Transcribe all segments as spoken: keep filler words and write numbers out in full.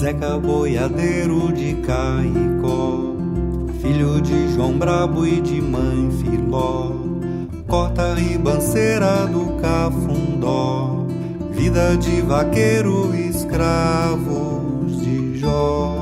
Zeca boiadeiro de Caicó, filho de João Brabo e de mãe Filó, corta a ribanceira do Cafundó, vida de vaqueiro, escravos de Jó.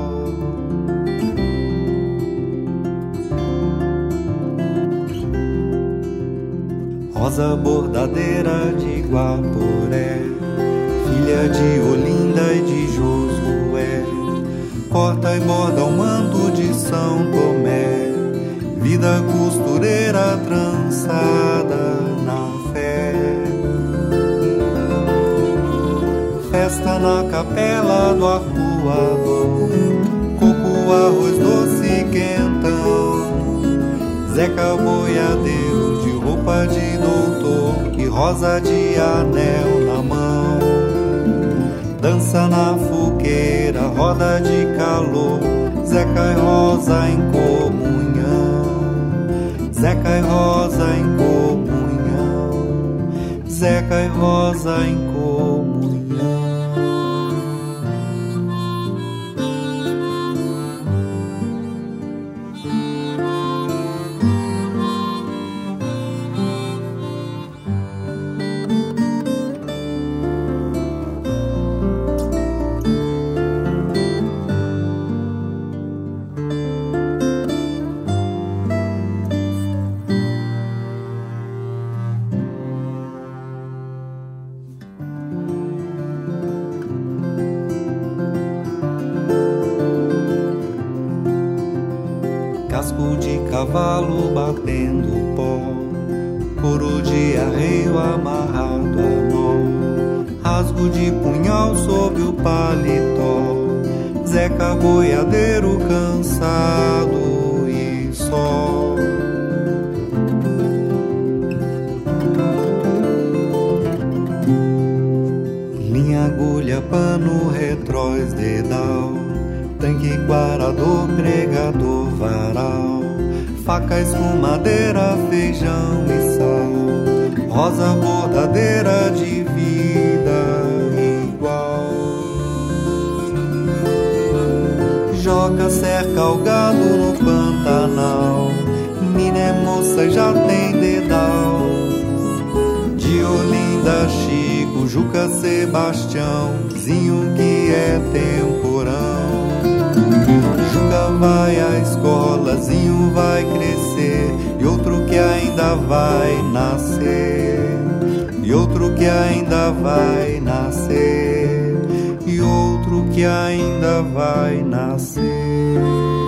Rosa bordadeira de Guaporé, filha de Olinda e de Josué, corta e borda o manto de São Tomé, vida costureira trançada na fé. Festa na capela do arpoador, coco, arroz doce, quentão, Zeca boiadeiro de roupa de doutor e rosa de anel na mão. Dança na fogueira, roda de calor, Zeca e Rosa em comunhão, Zeca e Rosa em comunhão, Zeca e Rosa em comunhão. Casco de cavalo batendo pó, couro de arreio amarrado a nó, rasgo de punhal sob o paletó, Zeca boiadeiro cansado e só. Linha, agulha, pano, retróis, dedal, tanque, quarador, pregador, varal, faca, escumadeira, feijão e sal, rosa bordadeira de vida igual. Joga, cerca o gado no Pantanal, mina é moça, já tem dedal, de Olinda, Chico, Juca, Sebastião, Zinho que é temporão. Juca vai à escola, Zinho vai crescer, e outro que ainda vai nascer, e outro que ainda vai nascer, e outro que ainda vai nascer.